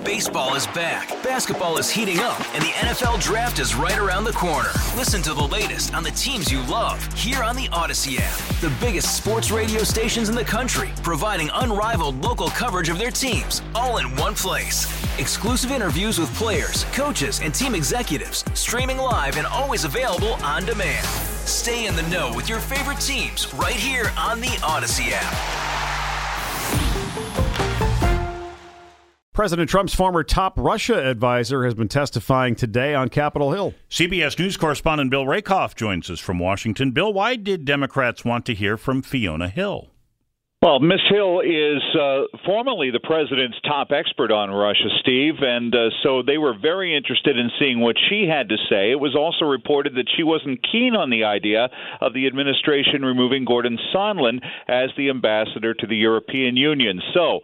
Baseball is back, basketball is heating up, and the NFL Draft is right around the corner. Listen to the latest on the teams you love here on the Odyssey app. The biggest sports radio stations in the country, providing unrivaled local coverage of their teams, all in one place. Exclusive interviews with players, coaches, and team executives, streaming live and always available on demand. Stay in the know with your favorite teams right here on the Odyssey app. President Trump's former top Russia advisor has been testifying today on Capitol Hill. CBS News correspondent Bill Rakoff joins us from Washington. Bill, why did Democrats want to hear from Fiona Hill? Well, Ms. Hill is formerly the president's top expert on Russia, Steve, and so they were very interested in seeing what she had to say. It was also reported that she wasn't keen on the idea of the administration removing Gordon Sondland as the ambassador to the European Union. So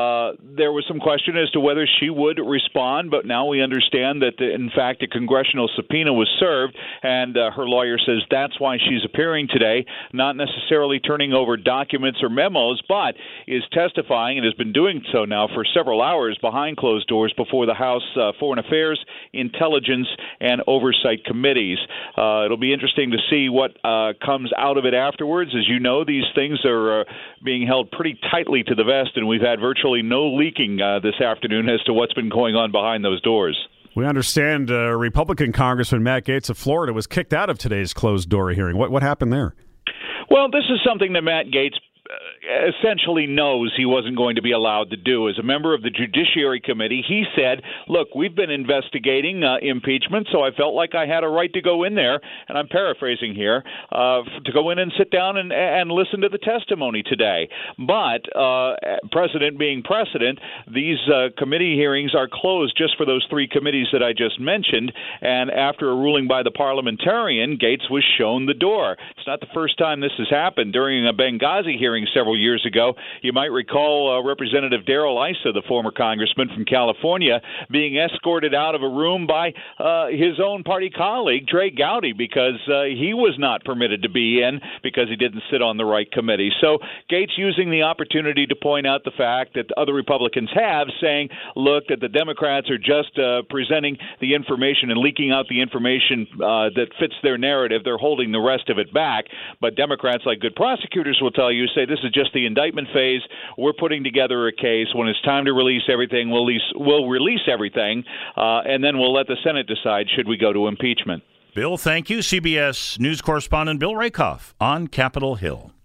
there was some question as to whether she would respond, but now we understand that, in fact, a congressional subpoena was served, and her lawyer says that's why she's appearing today, not necessarily turning over documents or memos, but is testifying and has been doing so now for several hours behind closed doors before the House Foreign Affairs, Intelligence, and Oversight Committees. It'll be interesting to see what comes out of it afterwards. As you know, these things are being held pretty tightly to the vest, and we've had virtually no leaking this afternoon as to what's been going on behind those doors. We understand Republican Congressman Matt Gaetz of Florida was kicked out of today's closed-door hearing. What happened there? Well, this is something that Matt Gaetz essentially knows he wasn't going to be allowed to do. As a member of the Judiciary Committee, he said, look, we've been investigating impeachment, so I felt like I had a right to go in there, and I'm paraphrasing here, to go in and sit down and listen to the testimony today. But precedent being precedent, these committee hearings are closed just for those three committees that I just mentioned, and after a ruling by the parliamentarian, Gaetz was shown the door. It's not the first time this has happened. During a Benghazi hearing several years ago, you might recall Representative Darrell Issa, the former congressman from California, being escorted out of a room by his own party colleague, Trey Gowdy, because he was not permitted to be in because he didn't sit on the right committee. So Gaetz using the opportunity to point out the fact that other Republicans have, saying, look, that the Democrats are just presenting the information and leaking out the information that fits their narrative. They're holding the rest of it back. But Democrats, like good prosecutors will tell you, say this is just the indictment phase. We're putting together a case. When it's time to release everything, we'll release everything, and then we'll let the Senate decide should we go to impeachment. Bill, thank you. CBS News correspondent Bill Rakoff on Capitol Hill.